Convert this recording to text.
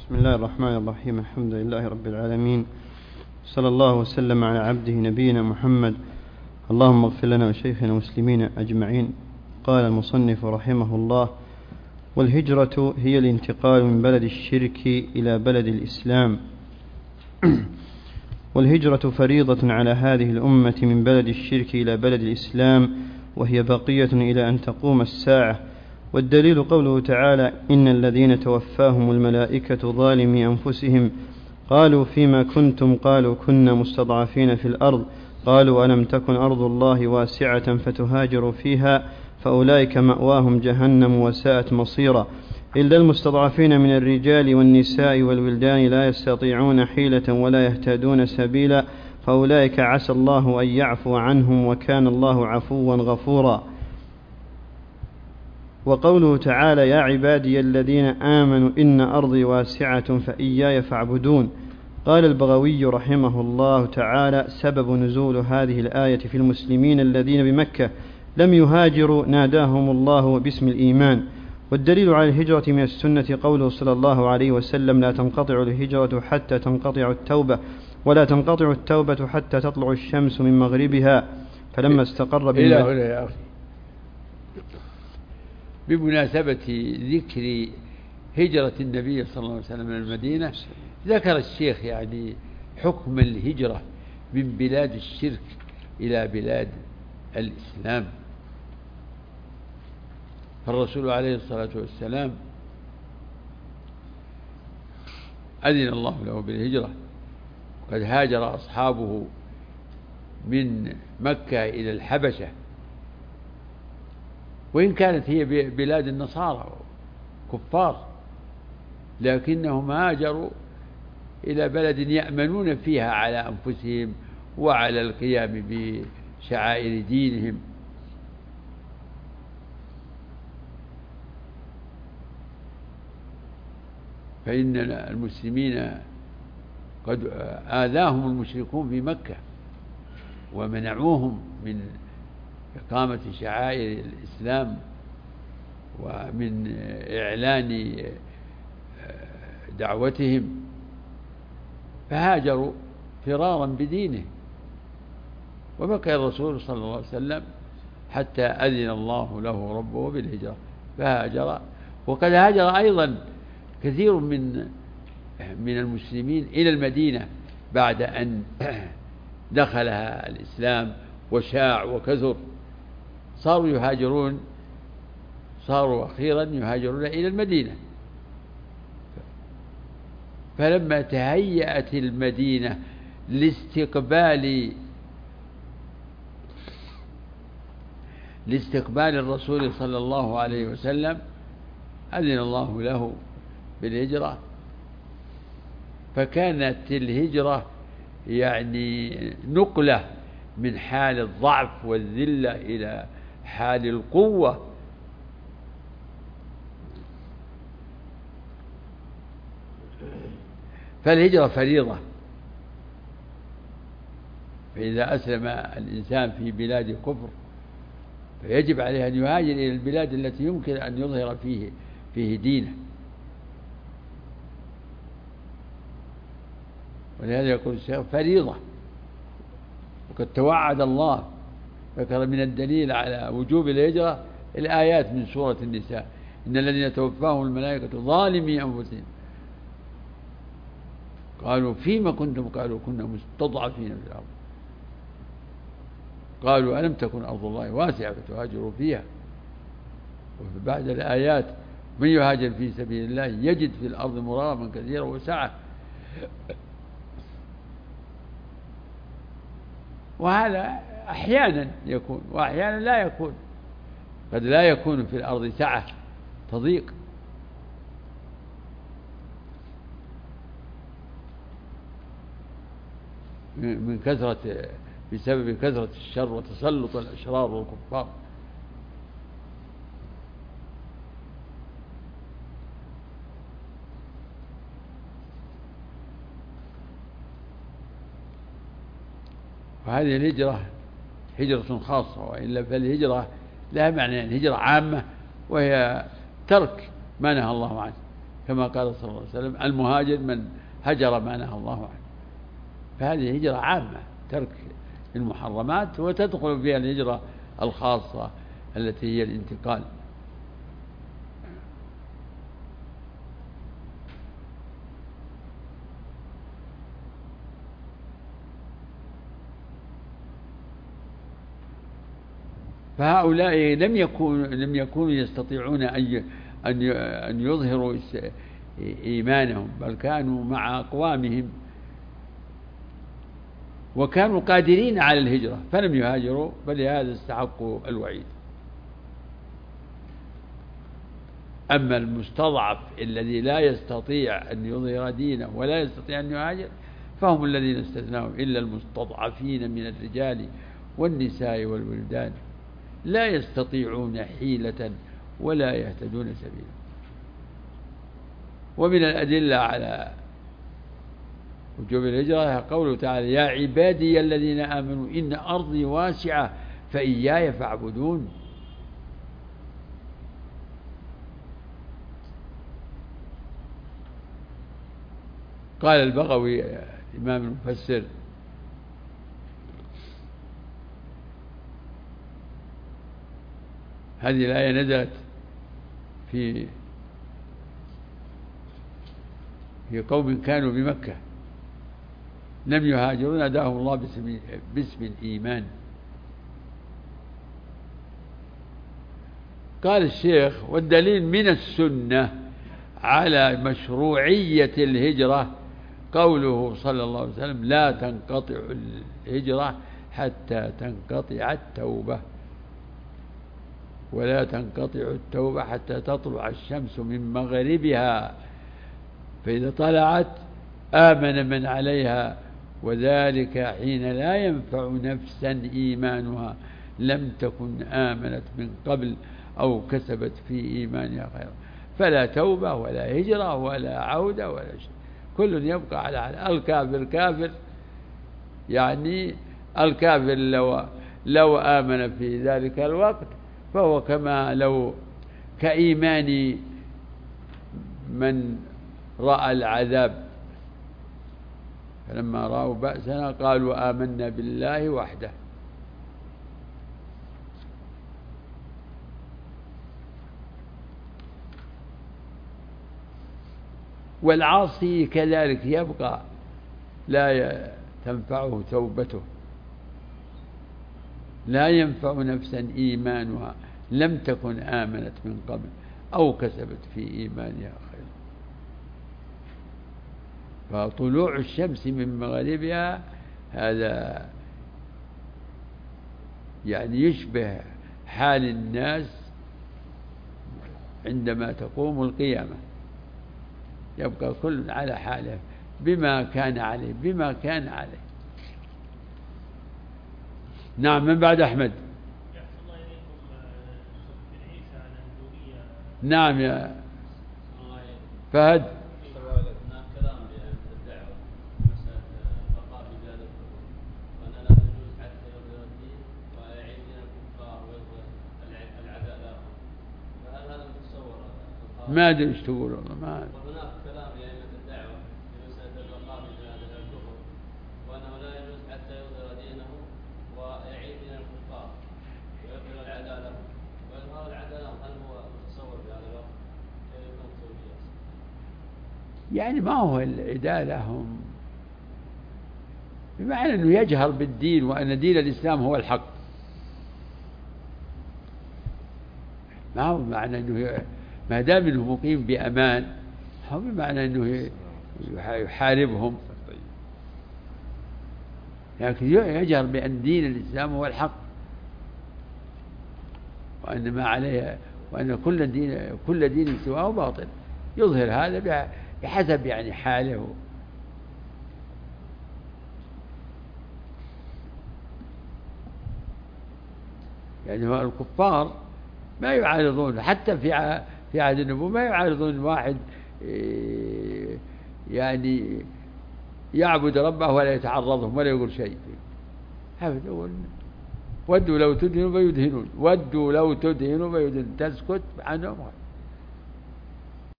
بسم الله الرحمن الرحيم. الحمد لله رب العالمين، صلى الله وسلم على عبده نبينا محمد. اللهم اغفر لنا وشيخنا المسلمين أجمعين. قال المصنف رحمه الله: والهجرة هي الانتقال من بلد الشرك إلى بلد الإسلام. والهجرة فريضة على هذه الأمة من بلد الشرك إلى بلد الإسلام، وهي باقية إلى أن تقوم الساعة. والدليل قوله تعالى: إن الذين توفاهم الملائكة ظالمي أنفسهم قالوا فيما كنتم؟ قالوا كنا مستضعفين في الأرض. قالوا ألم تكن أرض الله واسعة فتهاجروا فيها فأولئك مأواهم جهنم وساءت مصيرا. إلا المستضعفين من الرجال والنساء والولدان لا يستطيعون حيلة ولا يهتدون سبيلا، فأولئك عسى الله أن يعفو عنهم وكان الله عفوا غفورا. وقوله تعالى: يا عبادي الذين آمنوا إن أرضي واسعة فإياي فاعبدون. قال البغوي رحمه الله تعالى: سبب نزول هذه الآية في المسلمين الذين بمكة لم يهاجروا ناداهم الله باسم الإيمان. والدليل على الهجرة من السنة قوله صلى الله عليه وسلم: لا تنقطع الهجرة حتى تنقطع التوبة، ولا تنقطع التوبة حتى تطلع الشمس من مغربها. فلما استقر إلى هنا يا أخي، بمناسبة ذكر هجرة النبي صلى الله عليه وسلم من المدينة، ذكر الشيخ يعني حكم الهجرة من بلاد الشرك إلى بلاد الإسلام. فالرسول عليه الصلاة والسلام أذن الله له بالهجرة، وقد هاجر أصحابه من مكة إلى الحبشة، وإن كانت هي بلاد النصارى كفار، لكنهم هاجروا إلى بلد يأمنون فيها على أنفسهم وعلى القيام بشعائر دينهم. فإن المسلمين قد آذاهم المشركون في مكة ومنعوهم من إقامة شعائر الإسلام ومن إعلان دعوتهم، فهاجروا فرارا بدينه. وبقي الرسول صلى الله عليه وسلم حتى أذن الله له ربه بالهجرة فهاجر. وقد هاجر أيضا كثير من المسلمين إلى المدينة بعد أن دخلها الإسلام وشاع وكثر، صاروا أخيرا يهاجرون إلى المدينة. فلما تهيأت المدينة لاستقبال الرسول صلى الله عليه وسلم، أذن الله له بالهجرة. فكانت الهجرة يعني نقلة من حال الضعف والذلة إلى حال القوة. فالهجرة فريضة، فإذا أسلم الإنسان في بلاد كفر فيجب عليه أن يهاجر إلى البلاد التي يمكن أن يظهر فيه دينه. ولهذا يقول الشيخ فريضة. وقد توعد الله، ذكر من الدليل على وجوب الهجرة الآيات من سورة النساء: إن الذين توفاهم الملائكة ظالمي أنفسهم قالوا فيما كنتم؟ قالوا كنا مستضعفين في الأرض. قالوا ألم تكن أرض الله واسعة فتهاجروا فيها. وبعد الآيات: من يهاجر في سبيل الله يجد في الأرض مراغما كثيرا وسعة. وهذا أحيانا يكون وأحيانا لا يكون. قد لا يكون في الأرض سعة تضيق، بسبب كثرة الشر وتسلط الأشرار والكفار. وهذه الهجرة هجرة خاصة، وإلا فالهجرة لها معنى: الهجرة عامة وهي ترك ما نهى الله عنه، كما قال صلى الله عليه وسلم: المهاجر من هجر ما نهى الله عنه. فهذه هجرة عامة، ترك المحرمات، وتدخل فيها الهجرة الخاصة التي هي الانتقال. فهؤلاء لم يكونوا يستطيعون أن يظهروا إيمانهم، بل كانوا مع أقوامهم وكانوا قادرين على الهجرة فلم يهاجروا، فلهذا استحقوا الوعيد. أما المستضعف الذي لا يستطيع أن يظهر دينه ولا يستطيع أن يهاجر فهم الذين استثناهم: إلا المستضعفين من الرجال والنساء والولدان لا يستطيعون حيلة ولا يهتدون سبيلا. ومن الأدلة على وجوب الهجرة قوله تعالى: يا عبادي الذين آمنوا إن أرضي واسعة فإياي فاعبدون. قال البغوي الإمام المفسر: هذه الآية نزلت في قوم كانوا بمكة لم يهاجروا ناداهم الله باسم الإيمان. قال الشيخ: والدليل من السنة على مشروعية الهجرة قوله صلى الله عليه وسلم: لا تنقطع الهجرة حتى تنقطع التوبة، ولا تنقطع التوبة حتى تطلع الشمس من مغربها، فإذا طلعت آمن من عليها، وذلك حين لا ينفع نفسا إيمانها لم تكن آمنت من قبل أو كسبت في إيمانها خيرا. فلا توبة ولا هجرة ولا عودة ولا شيء، كل يبقى على حال. الكافر كافر، يعني الكافر لو آمن في ذلك الوقت فهو كإيمان من رأى العذاب، فلما رأوا بأسنا قالوا آمنا بالله وحده. والعاصي كذلك يبقى لا تنفعه توبته، لا ينفع نفسا إيمانها لم تكن آمنت من قبل أو كسبت في إيمانها خيرا. فطلوع الشمس من مغربها هذا يعني يشبه حال الناس عندما تقوم القيامة، يبقى كل على حاله بما كان عليه. نعم. من بعد أحمد؟ نعم يا فهد. ما أدري إيش تقول والله ما أدري. وهناك كلام لأئمة الدعوة في مسألة البقاء في بلاد الكفر، وأنه لا يجوز حتى يظهر دينه ويعيد دين الكفار ويظهر العدالة. وإظهار العدالة هل هو متصور في هذا الوقت؟ كيف يكون توجيه؟ يعني ما هو العدالة هم بمعنى أنه يجهر بالدين وأن دين الإسلام هو الحق، ما هو بمعنى أنه ما دام أنه مقيم بأمان، هو بمعنى أنه يحاربهم، لكن يجهر بأن دين الإسلام هو الحق، وأن ما عليه وأن كل دين سواه باطل. يظهر هذا بحسب يعني حاله. يعني هو الكفار ما يعارضون حتى في عهد النبوة، ما يعارضون واحد يعني يعبد ربه ولا يتعرضهم ولا يقول شيء. ودوا لو تدهنوا فيدهنون، ودوا لو تدهنوا فيدهنون، تسكت عنهم.